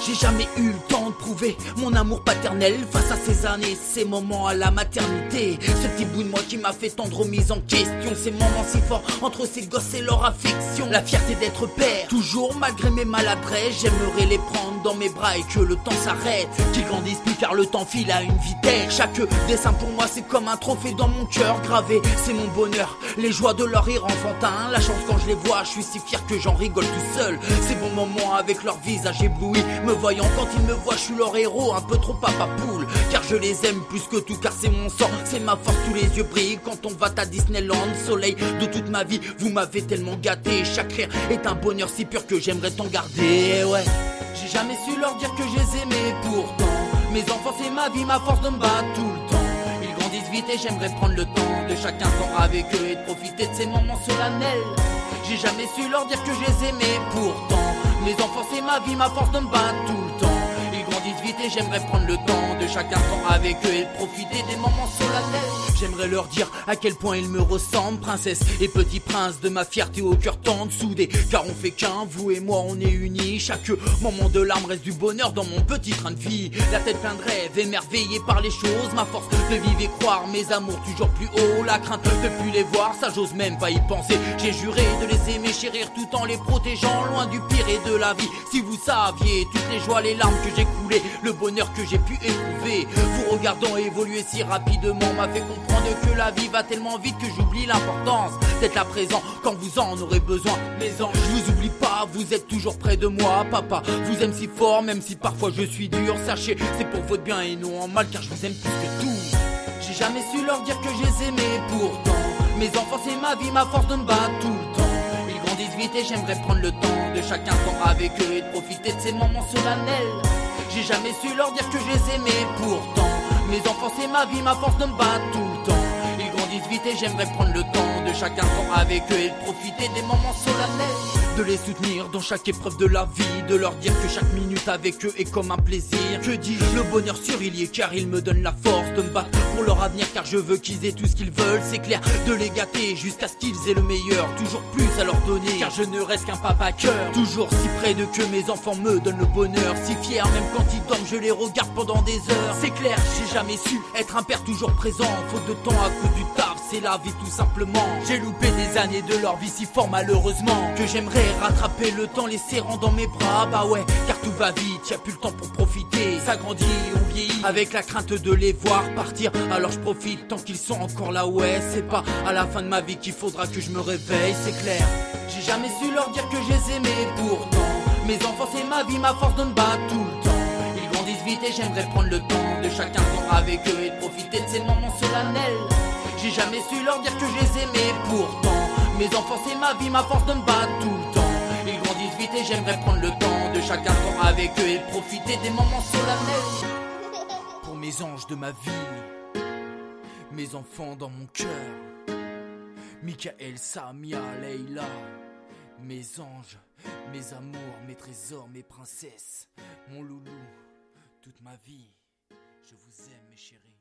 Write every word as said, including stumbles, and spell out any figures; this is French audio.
J'ai jamais eu le temps de prouver mon amour paternel face à ces années, ces moments à la maternité. Ce petit bout de moi qui m'a fait tant de remises en question, ces moments si forts entre ces gosses et leur affection. La fierté d'être père, toujours malgré mes maladresses, j'aimerais les prendre dans mes bras et que le temps s'arrête, qu'ils grandissent plus car le temps file à une vitesse. Chaque dessin pour moi c'est comme un trophée dans mon cœur gravé, c'est mon bonheur, les joies de leur rire enfantin. La chance quand je les vois, je suis si fier que j'en rigole tout seul. Ces bons moments avec leur visage ébloui, me voyant quand ils me voient, je suis leur héros, un peu trop papa poule. Car je les aime plus que tout, car c'est mon sang, c'est ma force, tous les yeux brillent quand on va à Disneyland. Soleil de toute ma vie, vous m'avez tellement gâté. Chaque rire est un bonheur si pur que j'aimerais t'en garder. Et ouais, j'ai jamais su leur dire que je les aimais pourtant. Mes enfants c'est ma vie, ma force de me battre tout le temps. Ils grandissent vite et j'aimerais prendre le temps de chaque instant avec eux et de profiter de ces moments solennels. J'ai jamais su leur dire que je les aimais pourtant. Mes enfants c'est ma vie, ma force de me battre tout le temps. Ils grandissent vite et j'aimerais prendre le temps de chaque instant avec eux et de profiter des moments solennels. J'aimerais leur dire à quel point ils me ressemblent, princesse et petit prince de ma fierté au cœur tendre, soudé. Car on fait qu'un, vous et moi on est unis. Chaque moment de larmes reste du bonheur dans mon petit train de vie. La tête pleine de rêves, émerveillée par les choses. Ma force de vivre et croire, mes amours toujours plus haut. La crainte de plus les voir, ça j'ose même pas y penser. J'ai juré de les aimer, chérir tout en les protégeant, loin du pire et de la vie. Si vous saviez toutes les joies, les larmes que j'ai coulées, le bonheur que j'ai pu éprouver, vous regardant évoluer si rapidement m'a fait comprendre que la vie va tellement vite que j'oublie l'importance d'être là présent quand vous en aurez besoin. Mes anges, je vous oublie pas, vous êtes toujours près de moi. Papa vous aime si fort, même si parfois je suis dur. Sachez, c'est pour votre bien et non en mal, car je vous aime plus que tout. J'ai jamais su leur dire que je les aimais pourtant. Mes enfants c'est ma vie, ma force de me battre tout le temps. Ils grandissent vite et j'aimerais prendre le temps de chaque instant avec eux et de profiter de ces moments solennels. J'ai jamais su leur dire que je les aimais pourtant. Mes enfants c'est ma vie, ma force de me battre tout le temps. Ils grandissent vite et j'aimerais prendre le temps de chaque instant avec eux et de profiter des moments solennels. De les soutenir dans chaque épreuve de la vie, de leur dire que chaque minute avec eux est comme un plaisir. Que dis-je, le bonheur sur il y est, car ils me donnent la force de me battre pour leur avenir, car je veux qu'ils aient tout ce qu'ils veulent. C'est clair, de les gâter jusqu'à ce qu'ils aient le meilleur, toujours plus à leur donner, car je ne reste qu'un papa cœur. Toujours si près de que mes enfants me donnent le bonheur, si fier même quand ils dorment je les regarde pendant des heures. C'est clair, j'ai jamais su être un père toujours présent, faute de temps à cause du taf, c'est la vie tout simplement. J'ai loupé des années de leur vie si fort malheureusement, que j'aimerais rattraper le temps les serrant dans mes bras. Bah ouais, car tout va vite, y'a plus le temps pour profiter. Ça grandit, on vieillit, avec la crainte de les voir partir. Alors je profite tant qu'ils sont encore là. Ouais, c'est pas à la fin de ma vie qu'il faudra que je me réveille, c'est clair. J'ai jamais su leur dire que je les aimais pourtant. Mes enfants c'est ma vie, ma force de me battre tout le temps. Ils grandissent vite et j'aimerais prendre le temps de chaque instant avec eux et de profiter de ces moments solennels. J'ai jamais su leur dire que je les aimais pourtant. Mes enfants c'est ma vie, ma force de me battre tout le temps. Ils grandissent vite et j'aimerais prendre le temps de chaque instant avec eux et de profiter des moments solennels. Pour mes anges de ma vie, mes enfants dans mon cœur, Michael, Samia, Leila, mes anges, mes amours, mes trésors, mes princesses, mon loulou, toute ma vie, je vous aime mes chéris.